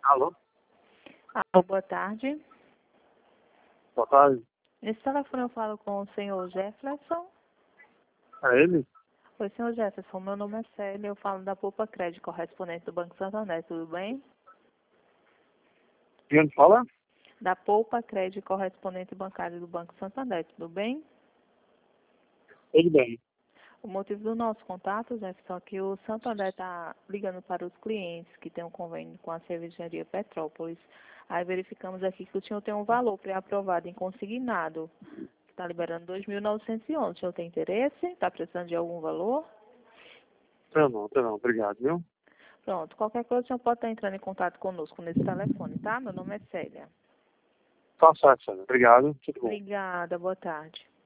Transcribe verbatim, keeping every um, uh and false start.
Alô? Alô, boa tarde. Boa tarde. Nesse telefone eu falo com o senhor Jefferson. É ele? Oi, senhor Jefferson, meu nome é Célia, eu falo da Poupa Crédito, correspondente do Banco Santander, tudo bem? De onde fala? Da Poupa Crédito, correspondente bancário do Banco Santander, tudo bem? Tudo bem. O motivo do nosso contato, Jefferson, é que o Santander está ligando para os clientes que têm um convênio com a cervejaria Petrópolis. Aí verificamos aqui que o senhor tem um valor pré-aprovado em consignado, que está liberando dois mil novecentos e onze. O senhor tem interesse? Está precisando de algum valor? Tá não, tá não. Obrigado, viu? Pronto, qualquer coisa o senhor pode estar entrando em contato conosco nesse telefone, tá? Meu nome é Célia. Tá certo, Sandra. Obrigado. Tudo bom. Obrigada, boa tarde.